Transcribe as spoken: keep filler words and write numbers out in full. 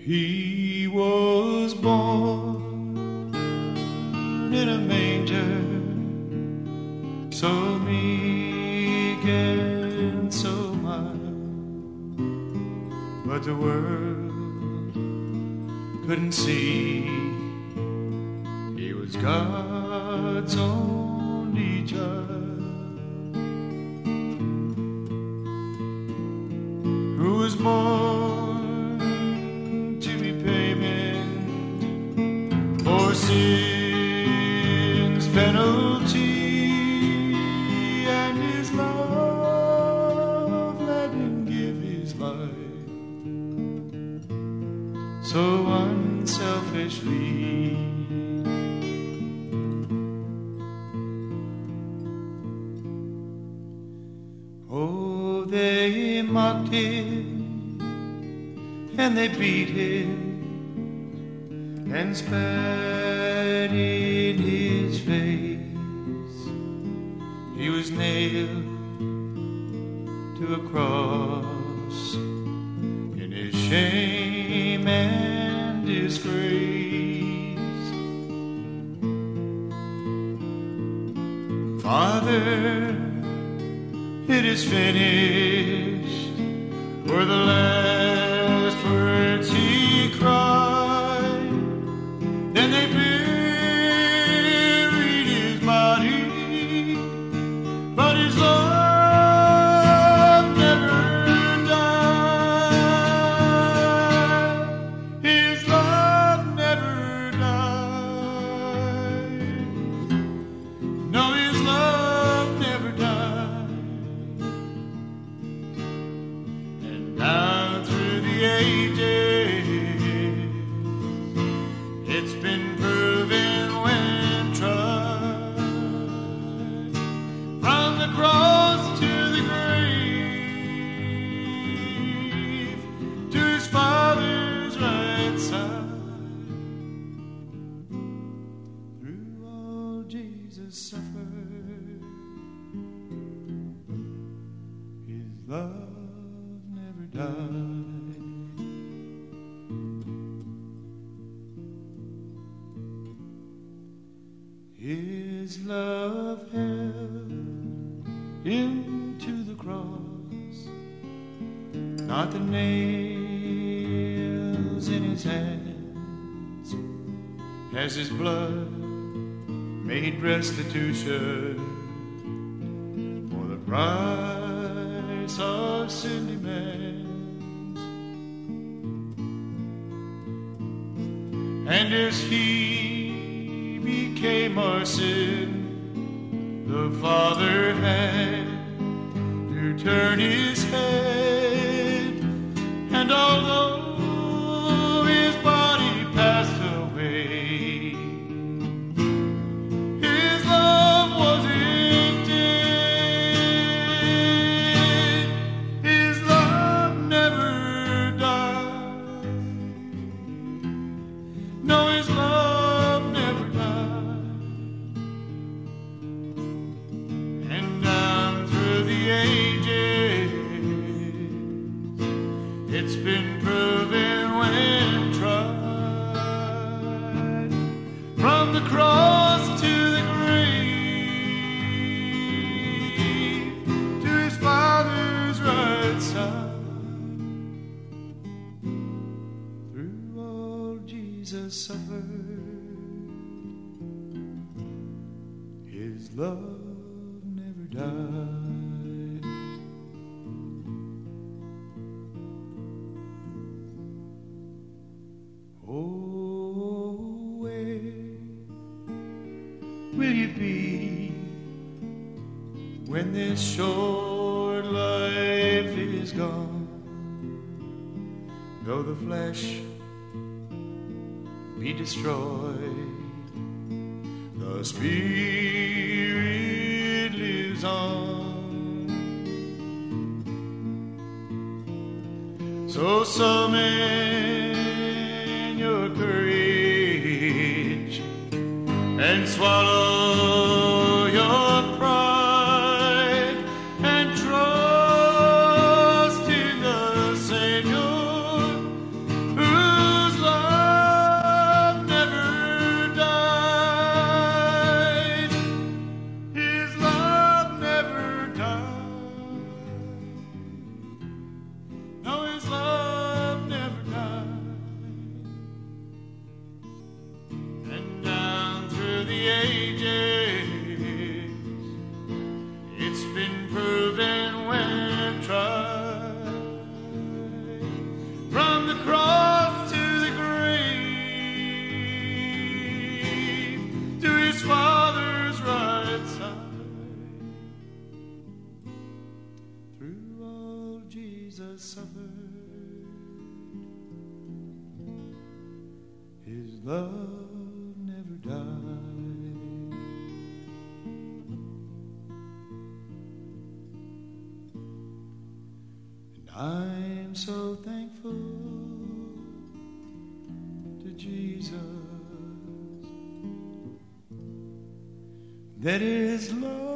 He was born in a manger, so meek and so mild, but the world couldn't see he was God's only child, who was born to be payment for sin's penalty, and his love let him give his life so unselfishly. Oh, they mocked him and they beat him and spat in his face. He was nailed to a cross in his shame and disgrace. Father, it is finished, were the last words he cried. Then they buried his body, but his love never died. His love never died. No, his love never died. And down through the ages, it's been proven when tried, from the cross to the grave, to his Father's right side. Through all Jesus suffered, his love never died. His love held him to the cross, not the nails in his hands, as his blood made restitution for the price of sin demands. And as he became our sin, the Father had to turn his head, and although his body passed away, his love wasn't dead. His love never died. No, his love never died. And down through the ages, it's been proven when tried, from the cross to the grave, to his Father's right side. Through all Jesus suffered, his love never died. Oh, where will you be when this short life is gone? Though the flesh be destroyed, the Spirit lives on. So summon your courage and swallow your pride and trust in the Savior who From the cross to the grave, to his Father's right side. Through all Jesus suffered, his love never died. And I'm so thankful to Jesus that his love